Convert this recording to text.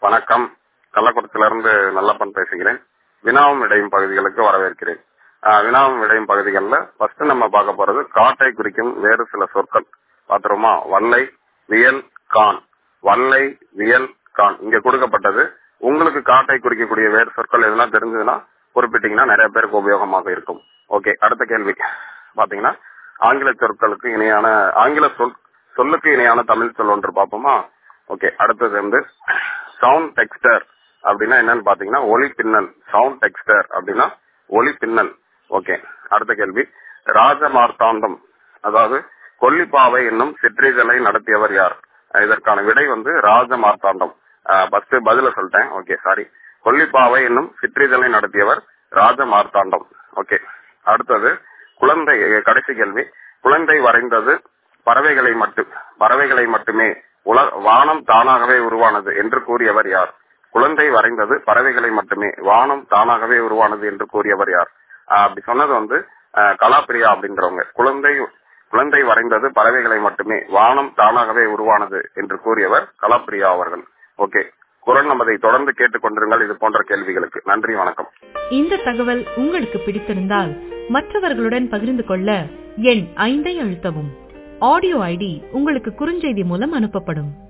வணக்கம். கள்ளக்குறிச்சியிலிருந்து நல்லப்பன் பேசுகிறேன். வினாவும் விடையும் பகுதிகளுக்கு வரவேற்கிறேன். வினாவும் விடையும் பகுதிகளில் ஃபர்ஸ்ட் நம்ம பார்க்க போறது காட்டை குறிக்கும் வேறு சில சொற்கள் பாத்துருமா. வல்லை, வியல், கான். வல்லை, வியல், கான் இங்க கொடுக்கப்பட்டது. உங்களுக்கு காட்டை குறிக்கக்கூடிய வேறு சொற்கள் எதுனா தெரிஞ்சதுன்னா குறிப்பிட்டீங்கன்னா நிறைய பேருக்கு உபயோகமாக இருக்கும். ஓகே, அடுத்த கேள்வி பாத்தீங்கன்னா ஆங்கில சொற்களுக்கு இணையான சொல்லுக்கு இணையான தமிழ் சொல் ஒன்று பார்ப்போமா. ஓகே, அடுத்தது வந்து சவுண்ட் டெக்ஸ்டர் அப்படின்னா என்னன்னு பாத்தீங்கன்னா ஒலி பின்னல். சவுண்ட் டெக்ஸ்டர் அப்படின்னா ஒலி பின்னல். ஓகே, அடுத்த கேள்வி ராஜமார்த்தாண்டம் அதாவது கொல்லிப்பாவை என்னும் சிற்றிதழை நடத்தியவர் யார்? இதற்கான விடை வந்து ராஜமார்த்தாண்டம். ஃபர்ஸ்ட் பதில சொல்லிட்டேன். Okay, sorry. கொல்லிப்பாவை என்னும் சிற்றிதழை நடத்தியவர் ராஜமார்த்தாண்டம். ஓகே, அடுத்தது குழந்தை. கடைசி கேள்வி குழந்தை வரைந்தது பறவைகளை மட்டுமே வானம் தானாகவே உருவானது என்று கூறியவர் யார்? குழந்தை வரைந்தது பறவைகளை மட்டுமே, வானம் தானாகவே உருவானது என்று கூறியவர் யார்? அப்படி சொன்னது வந்து கலாப்பிரியா அப்படின்றவங்க. குழந்தை வரைந்தது பறவைகளை மட்டுமே, வானம் தானாகவே உருவானது என்று கூறியவர் கலாப்பிரியா அவர்கள். ஓகே, குரல் நமதை தொடர்ந்து கேட்டுக்கொண்டிருங்கள் இது போன்ற கேள்விகளுக்கு. நன்றி, வணக்கம். இந்த தகவல் உங்களுக்கு பிடித்திருந்தால் மற்றவர்களுடன் பகிர்ந்து கொள்ள எண் 5 அழுத்தவும். ஆடியோ ஐடி உங்களுக்கு குறுஞ்செய்தி மூலம் அனுப்பப்படும்.